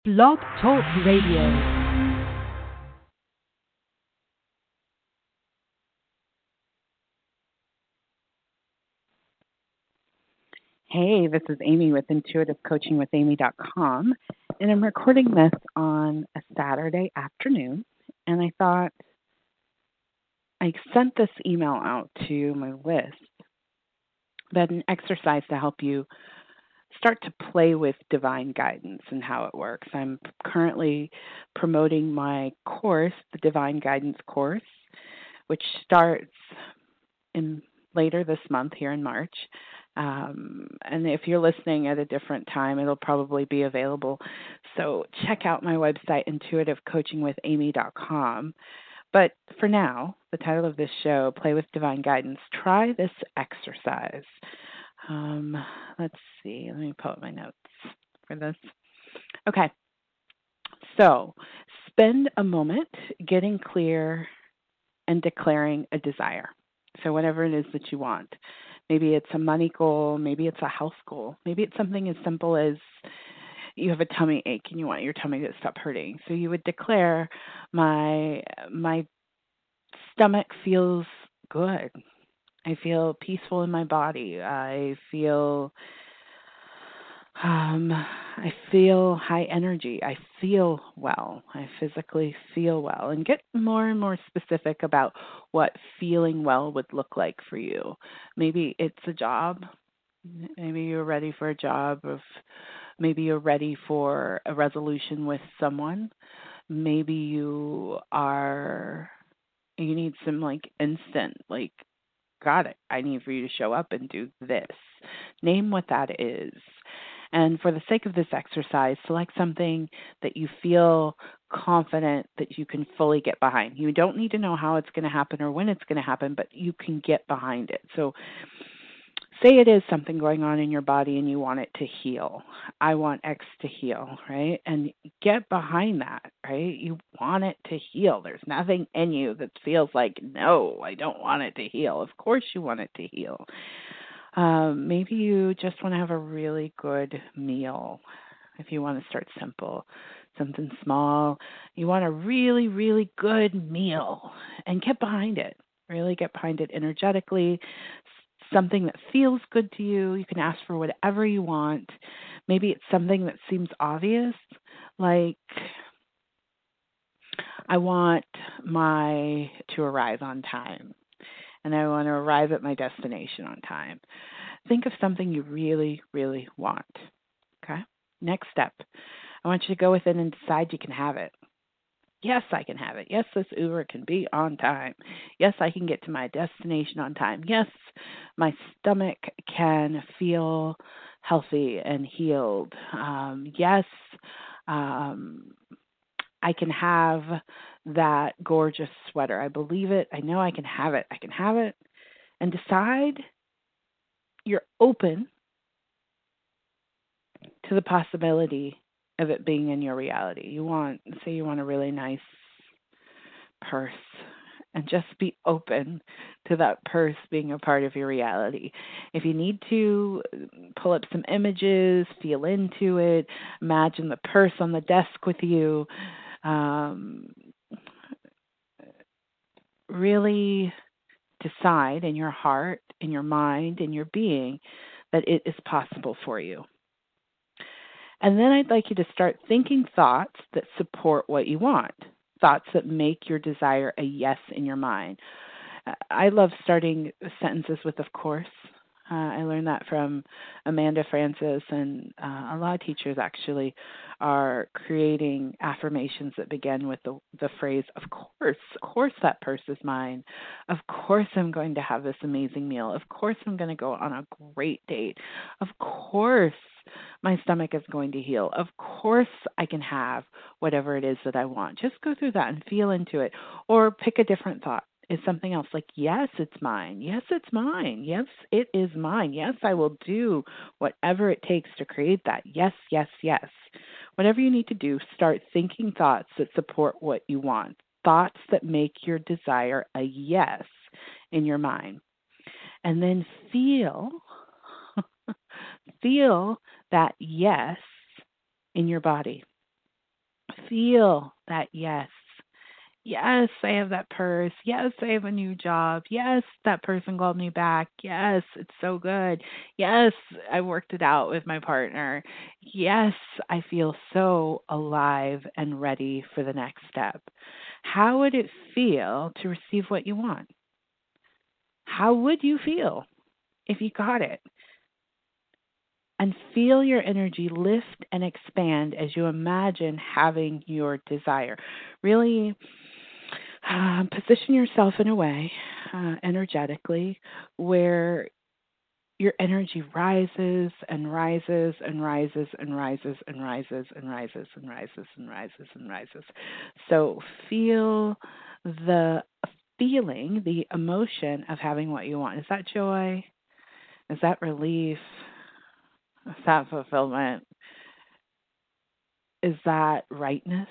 Blog Talk Radio. Hey, this is Amy with intuitivecoachingwithamy.com, and I'm recording this on a Saturday afternoon, and I thought I sent this email out to my list that an exercise to help you start to play with divine guidance and how it works. I'm currently promoting my course, the Divine Guidance course, which starts in later this month here in March. And if you're listening at a different time, it'll probably be available. So check out my website, intuitivecoachingwithamy.com. But for now, the title of this show, Play with Divine Guidance, try this exercise. Let's see. Let me pull up my notes for this. Okay. So spend a moment getting clear and declaring a desire. So whatever it is that you want. Maybe it's a money goal. Maybe it's a health goal. Maybe it's something as simple as you have a tummy ache and you want your tummy to stop hurting. So you would declare, my stomach feels good. I feel peaceful in my body. I feel high energy. I feel well. I physically feel well. And get more and more specific about what feeling well would look like for you. Maybe it's a job. Maybe you're ready for a job. Maybe you're ready for a resolution with someone. Maybe you need some instant, got it, I need for you to show up and do this. Name what that is. And for the sake of this exercise, select something that you feel confident that you can fully get behind. You don't need to know how it's going to happen or when it's going to happen, but you can get behind it. So say it is something going on in your body and you want it to heal. I want X to heal, right? And get behind that, right? You want it to heal. There's nothing in you that feels like, no, I don't want it to heal. Of course you want it to heal. Maybe you just want to have a really good meal. If you want to start simple, something small, you want a really, really good meal and get behind it. Really get behind it energetically. Something that feels good to you. You can ask for whatever you want. Maybe it's something that seems obvious, like I want to arrive on time, and I want to arrive at my destination on time. Think of something you really, really want. Okay? Next step. I want you to go within and decide you can have it. Yes, I can have it. Yes, this Uber can be on time. Yes, I can get to my destination on time. Yes, my stomach can feel healthy and healed. Yes, I can have that gorgeous sweater. I believe it. I know I can have it. I can have it. And decide you're open to the possibility of it being in your reality. Say you want a really nice purse, and just be open to that purse being a part of your reality. If you need to, pull up some images, feel into it, imagine the purse on the desk with you. Really decide in your heart, in your mind, in your being that it is possible for you. And then I'd like you to start thinking thoughts that support what you want, thoughts that make your desire a yes in your mind. I love starting sentences with "of course." I learned that from Amanda Francis, and a lot of teachers actually are creating affirmations that begin with the phrase, of course that purse is mine. Of course I'm going to have this amazing meal. Of course I'm going to go on a great date. Of course my stomach is going to heal. Of course I can have whatever it is that I want. Just go through that and feel into it, or pick a different thought. Is something else like, yes, it's mine. Yes, it's mine. Yes, it is mine. Yes, I will do whatever it takes to create that. Yes, yes, yes. Whatever you need to do, start thinking thoughts that support what you want, thoughts that make your desire a yes in your mind. And then feel that yes in your body. Feel that yes. Yes, I have that purse. Yes, I have a new job. Yes, that person called me back. Yes, it's so good. Yes, I worked it out with my partner. Yes, I feel so alive and ready for the next step. How would it feel to receive what you want? How would you feel if you got it? And feel your energy lift and expand as you imagine having your desire. Really position yourself in a way, energetically, where your energy rises and rises and rises and rises and rises and rises and rises and rises and rises. So feel the feeling, the emotion of having what you want. Is that joy? Is that relief? Is that fulfillment? Is that rightness?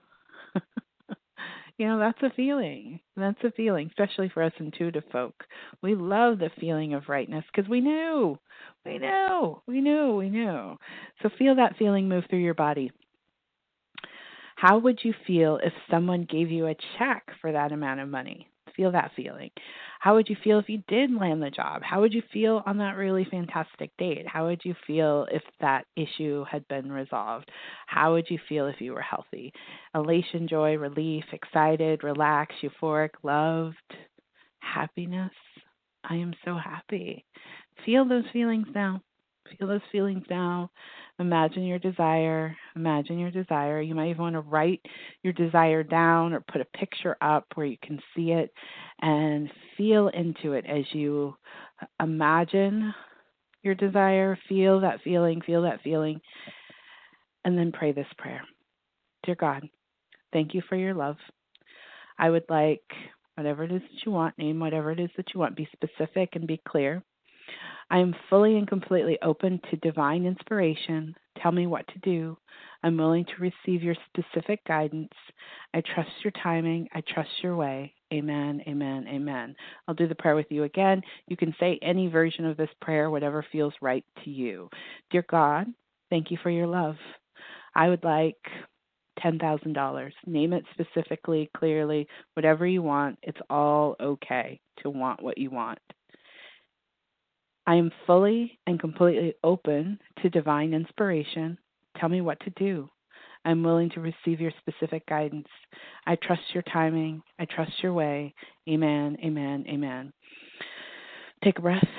That's a feeling. That's a feeling, especially for us intuitive folk. We love the feeling of rightness because we knew, we knew, we knew, we knew. So feel that feeling move through your body. How would you feel if someone gave you a check for that amount of money? Feel that feeling. How would you feel if you did land the job? How would you feel on that really fantastic date? How would you feel if that issue had been resolved? How would you feel if you were healthy? Elation, joy, relief, excited, relaxed, euphoric, loved, happiness. I am so happy. Feel those feelings now. Feel those feelings now. Imagine your desire. Imagine your desire. You might even want to write your desire down or put a picture up where you can see it and feel into it as you imagine your desire. Feel that feeling, and then pray this prayer. Dear God, thank you for your love. I would like whatever it is that you want, name whatever it is that you want, be specific and be clear. I am fully and completely open to divine inspiration. Tell me what to do. I'm willing to receive your specific guidance. I trust your timing. I trust your way. Amen, amen, amen. I'll do the prayer with you again. You can say any version of this prayer, whatever feels right to you. Dear God, thank you for your love. I would like $10,000. Name it specifically, clearly, whatever you want. It's all okay to want what you want. I am fully and completely open to divine inspiration. Tell me what to do. I'm willing to receive your specific guidance. I trust your timing. I trust your way. Amen, amen, amen. Take a breath.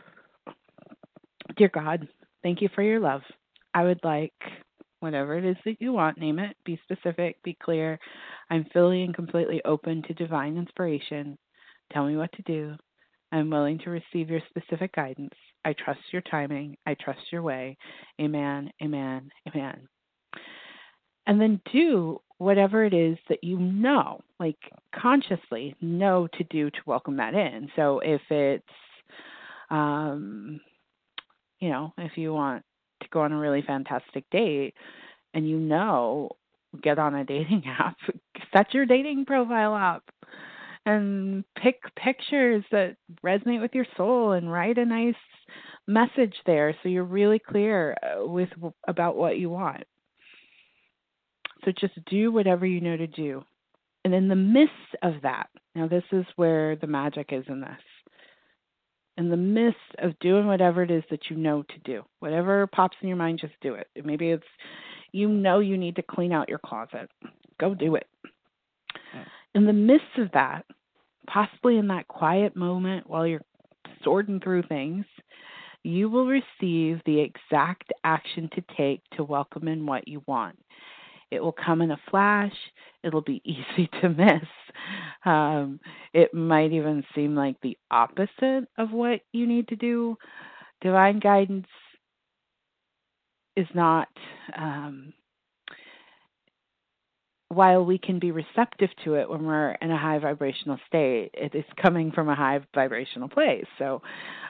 Dear God, thank you for your love. I would like whatever it is that you want, name it, be specific, be clear. I'm fully and completely open to divine inspiration. Tell me what to do. I'm willing to receive your specific guidance. I trust your timing. I trust your way. Amen, amen, amen. And then do whatever it is that you know, like consciously know to do to welcome that in. So if it's, if you want to go on a really fantastic date and get on a dating app, set your dating profile up and pick pictures that resonate with your soul and write a nice message there so you're really clear about what you want. So just do whatever you know to do. And in the midst of that, now this is where the magic is in this. In the midst of doing whatever it is that you know to do, whatever pops in your mind, just do it. Maybe it's you need to clean out your closet. Go do it. In the midst of that, possibly in that quiet moment while you're sorting through things, you will receive the exact action to take to welcome in what you want. It will come in a flash. It'll be easy to miss. It might even seem like the opposite of what you need to do. Divine guidance is not, while we can be receptive to it when we're in a high vibrational state, it is coming from a high vibrational place. So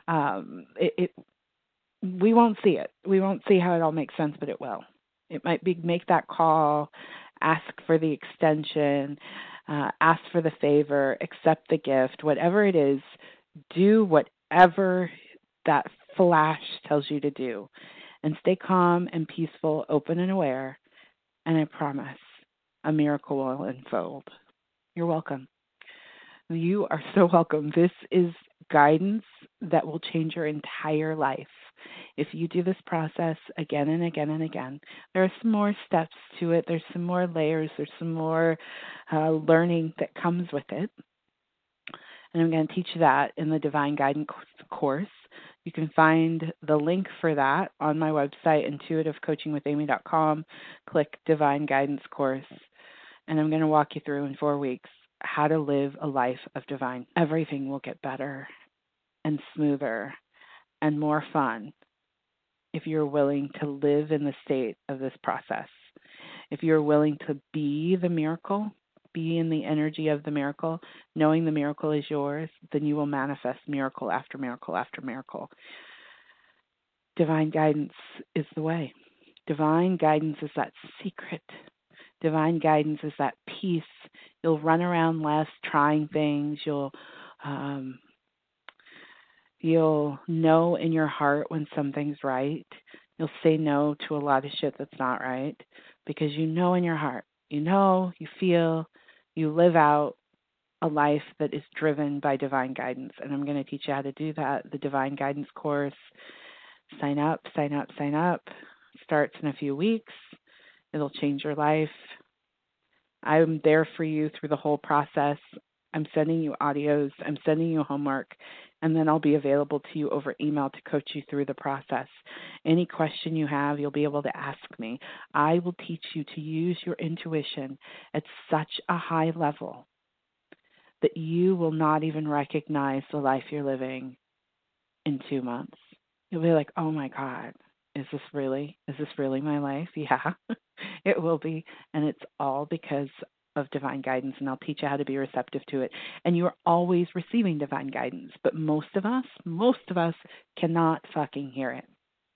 we won't see it. We won't see how it all makes sense, but it will. It might be make that call, ask for the extension, ask for the favor, accept the gift, whatever it is, do whatever that flash tells you to do. And stay calm and peaceful, open and aware. And I promise a miracle will unfold. You're welcome. You are so welcome. This is guidance that will change your entire life. If you do this process again and again and again, there are some more steps to it. There's some more layers. There's some more learning that comes with it. And I'm going to teach you that in the Divine Guidance course. You can find the link for that on my website, intuitivecoachingwithamy.com. Click Divine Guidance course. And I'm going to walk you through in 4 weeks how to live a life of divine. Everything will get better and smoother and more fun if you're willing to live in the state of this process. If you're willing to be the miracle, be in the energy of the miracle, knowing the miracle is yours, then you will manifest miracle after miracle after miracle. Divine guidance is the way. Divine guidance is that secret. Divine guidance is that peace. You'll run around less trying things. You'll know in your heart when something's right. You'll say no to a lot of shit that's not right because you know in your heart. You know, you feel, you live out a life that is driven by divine guidance. And I'm going to teach you how to do that. The Divine Guidance course. Sign up, sign up, sign up. Starts in a few weeks. It'll change your life. I'm there for you through the whole process. I'm sending you audios. I'm sending you homework. And then I'll be available to you over email to coach you through the process. Any question you have, you'll be able to ask me. I will teach you to use your intuition at such a high level that you will not even recognize the life you're living in 2 months. You'll be like, oh my God, is this really my life? Yeah, it will be. And it's all because of divine guidance, and I'll teach you how to be receptive to it. And you're always receiving divine guidance, but most of us cannot fucking hear it.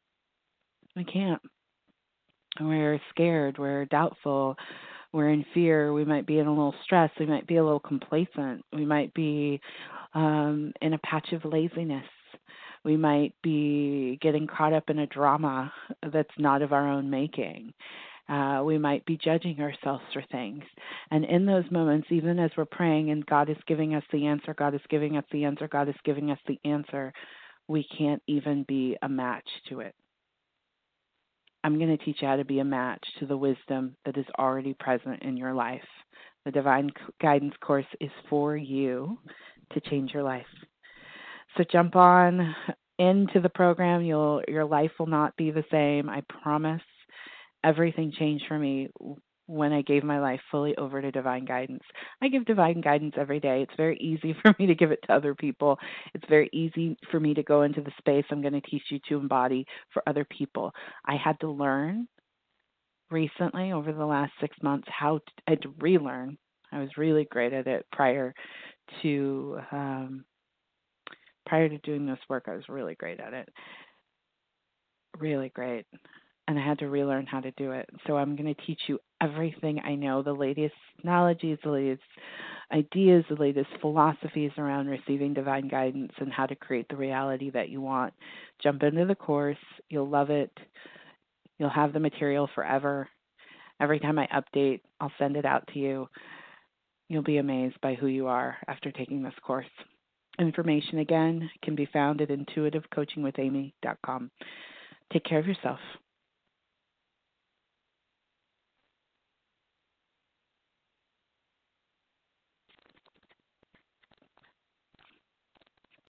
We can't. We're scared, we're doubtful, we're in fear, we might be in a little stress, we might be a little complacent, we might be in a patch of laziness. We might be getting caught up in a drama that's not of our own making. We might be judging ourselves for things. And in those moments, even as we're praying and God is giving us the answer, God is giving us the answer, God is giving us the answer, we can't even be a match to it. I'm going to teach you how to be a match to the wisdom that is already present in your life. The Divine Guidance course is for you to change your life. So jump on into the program. Your life will not be the same. I promise. Everything changed for me when I gave my life fully over to divine guidance. I give divine guidance every day. It's very easy for me to give it to other people. It's very easy for me to go into the space I'm going to teach you to embody for other people. I had to learn recently over the last 6 months I had to relearn. I was really great at it prior to doing this work. I was really great at it. Really great. And I had to relearn how to do it. So I'm going to teach you everything I know, the latest technologies, the latest ideas, the latest philosophies around receiving divine guidance and how to create the reality that you want. Jump into the course. You'll love it. You'll have the material forever. Every time I update, I'll send it out to you. You'll be amazed by who you are after taking this course. Information, again, can be found at intuitivecoachingwithamy.com. Take care of yourself.